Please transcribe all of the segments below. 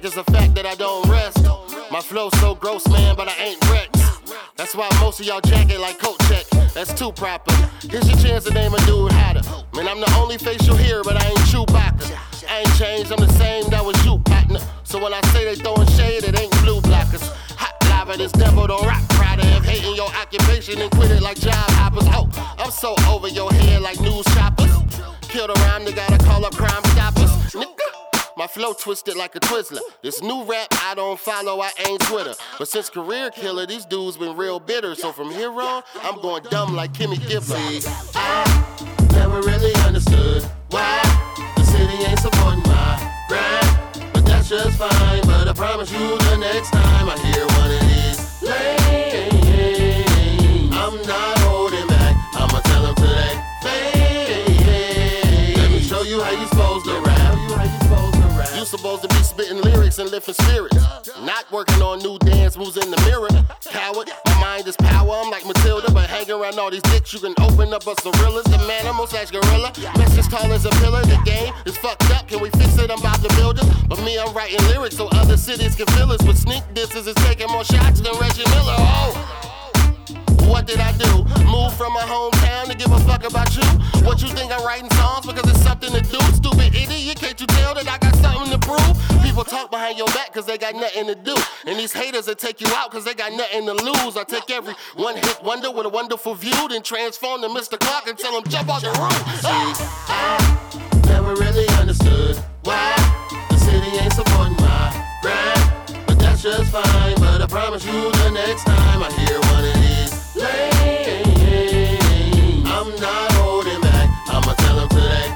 like it's a fact that I don't rest. My flow so gross, man, but I ain't Rex. That's why most of y'all jack it like coat check. That's too proper. Here's your chance to name a dude hotter. Man, I'm the only face you'll hear, but I ain't Chewbacca. I ain't changed, I'm the same, that was you, partner. So when I say they throwing shade, it ain't blue blockers. Hot lava, this devil don't rock. Proud of hating your occupation and quit it like job hoppers. Oh, I'm so over your head like news choppers. Killed a rhyme, they gotta call up Crime Stoppers. Nigga. My flow twisted like a Twizzler. This new rap I don't follow, I ain't Twitter. But since Career Killer, these dudes been real bitter. So from here on, I'm going dumb like Kimmy Gibbler. See, I never really understood why the city ain't supporting my grind. But that's just fine, but I promise you the next time I hear one of these lanes, I'm not holding back, I'ma tell them today. Let me show you how you supposed to rap. You supposed to be spitting lyrics and lifting spirits, not working on new dance moves in the mirror. Coward, my mind is power, I'm like Matilda, but hanging around all these dicks, you can open up a Cirillas. The manimal / gorilla, message tall as a pillar. The game is fucked up, can we fix it? I'm about to build it. But me, I'm writing lyrics so other cities can fill us with sneak disses and taking more shots than Reggie Miller. Oh, what did I do? Move from my hometown to give a fuck about you? What you think I'm writing songs because it's something to do? Stupid idiot, can't you tell that I got something to prove? People talk behind your back cause they got nothing to do. And these haters that take you out cause they got nothing to lose. I take every one-hit wonder with a wonderful view, then transform to Mr. Clark and tell him jump off the roof. See, I never really understood why the city ain't supporting my grind. But that's just fine, but I promise you the next time I hear one of these lanes, I'm not holding back, I'ma tell them today.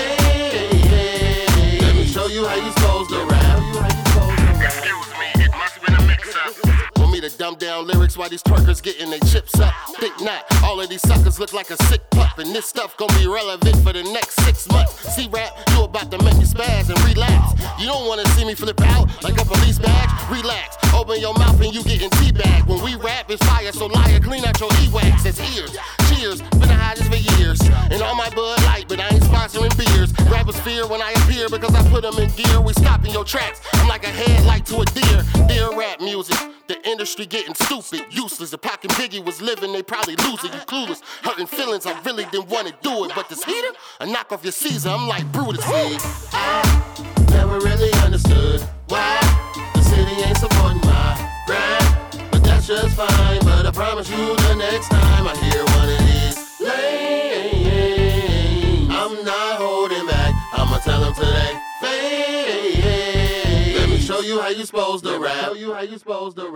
Let me show you how you supposed to rap. Excuse me, it must have been a mix-up. Want me to dumb down lyrics while these twerkers getting their chips up? Think not, all of these suckers look like a sick pup, and this stuff gon' be relevant for the next 6 months. See rap, you about to make me spaz and relapse. You don't wanna see me flip out like a police badge? Relax, open your mouth and you getting teabagged. When we rap, it's fire, so liar, clean out your e-wax. That's ears, cheers, been the hottest for years. And all my Bud Light, but I ain't sponsoring beers. Rappers fear when I appear because I put them in gear. We stopping your tracks, I'm like a headlight to a deer. Dear rap music, the industry getting stupid, useless. If Pac and Biggie was living, they probably losing. You clueless, hurting feelings, I really didn't wanna do it. But this heater, I knock off your Caesar, I'm like Brutus. I never really understood why the city ain't supporting my grind. But that's just fine, but I promise you the next time I hear one of these lanes, I'm not holding back, I'ma tell them today. Let me show you how you supposed to rap.